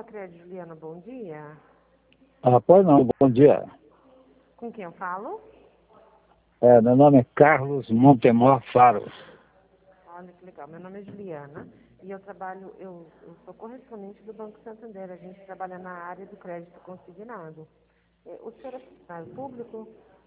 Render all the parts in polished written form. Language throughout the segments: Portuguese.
Pacred, Juliana, bom dia. Ah, pois não, bom dia. Com quem eu falo? Meu nome é Carlos Montemor Faro. Olha que legal, meu nome é Juliana e eu sou correspondente do Banco Santander. A gente trabalha na área do crédito consignado. O senhor é funcionário público?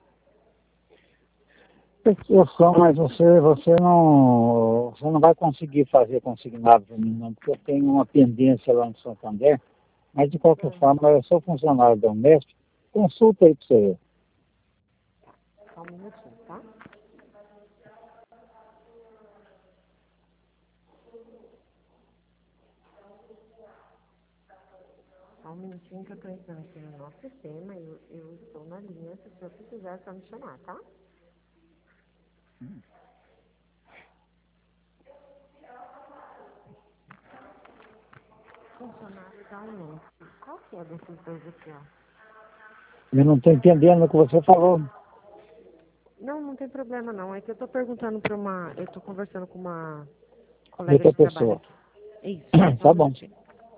Eu sou, mas você não vai conseguir fazer consignado para mim, não, porque eu tenho uma pendência lá no Santander, mas de qualquer forma eu sou funcionário doméstico. Consulta aí para você ver. Só um minutinho, tá? Só um minutinho que eu estou entrando aqui no nosso sistema. Eu estou na linha, se o senhor precisar, é só me chamar, tá? Funcionário da Unesp. Qual que é desses dois aqui, ó? Eu não estou entendendo o que você falou. Não, não tem problema não. É que eu estou perguntando para eu estou conversando com uma colega Outra de trabalho pessoa. aqui. Isso, só um Tá bom. minutinho.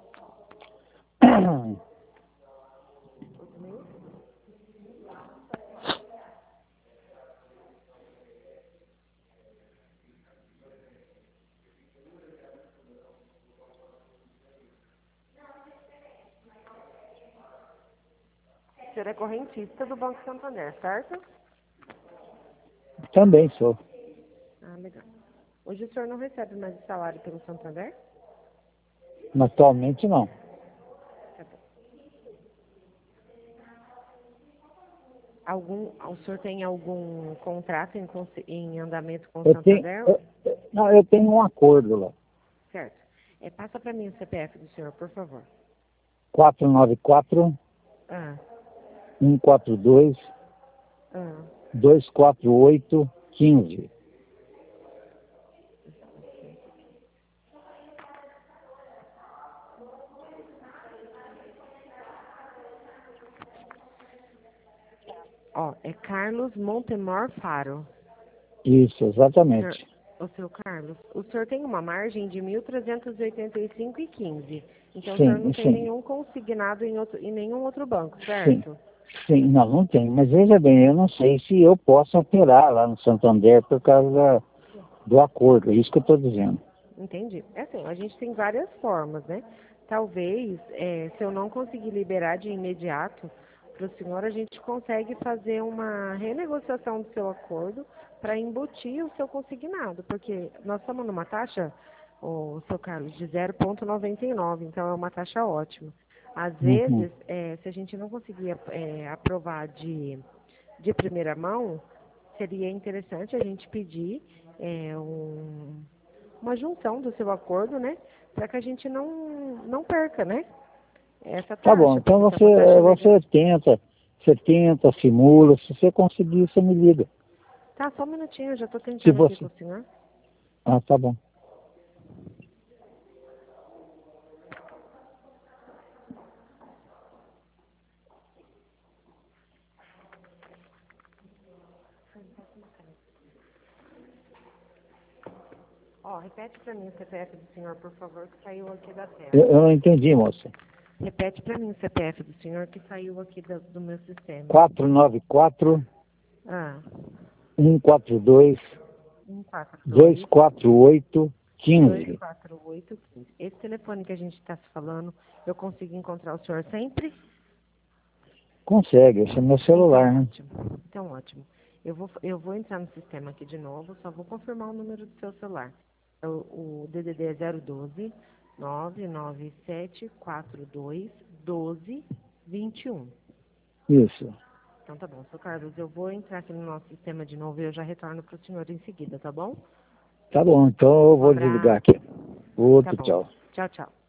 O senhor é correntista do Banco Santander, certo? Também sou. Ah, legal. Hoje o senhor não recebe mais o salário pelo Santander? Mas atualmente não. Tá bom. O senhor tem algum contrato em andamento com o Eu tenho, Santander? não, eu tenho um acordo lá. Certo. Passa para mim o CPF do senhor, por favor. 494 Ah, 142 ah. 248 15. Ó, é Carlos Montemor Faro. Isso, Senhor, exatamente. o seu Carlos, o senhor tem uma margem de 1.385,15. Então o senhor não Sim, tem sim, nenhum consignado em nenhum outro banco, sim, certo? sim, não tem. Mas veja bem, eu não sei se eu posso operar lá no Santander por causa do acordo, é isso que eu estou dizendo. Entendi. É assim, a gente tem várias formas, né? Talvez, se eu não conseguir liberar de imediato para o senhor, a gente consegue fazer uma renegociação do seu acordo para embutir o seu consignado, porque nós estamos numa taxa, o seu Carlos, de 0,99, então é uma taxa ótima. Às Uhum. vezes, se a gente não conseguir aprovar de primeira mão, seria interessante a gente pedir uma junção do seu acordo, né? Para que a gente não perca, né? Essa Tá bom, taxa, então porque se é uma taxa legal. você tenta, simula, se você conseguir, você me liga. Tá, só um minutinho, eu já estou Se tentando aqui com você. o senhor. Ah, tá bom. Ó, repete para mim o CPF do senhor, por favor, que saiu aqui da Eu, tela. eu não entendi, moça. Repete para mim o CPF do senhor que saiu aqui do meu sistema. 494 Ah, 142 142 248 15. 24815. Esse telefone que a gente está se falando, eu consigo encontrar o senhor sempre? Consegue, esse é meu Então, celular, né? ótimo. Então, ótimo. Eu vou entrar no sistema aqui de novo, só vou confirmar o número do seu celular. O DDD é 012 99742 1221. Isso. Então, tá bom. Seu Carlos, eu vou entrar aqui no nosso sistema de novo e eu já retorno para o senhor em seguida, tá bom? Tá bom, então eu Um vou desligar abraço. aqui. Tá Outro bom. tchau. Tchau, tchau.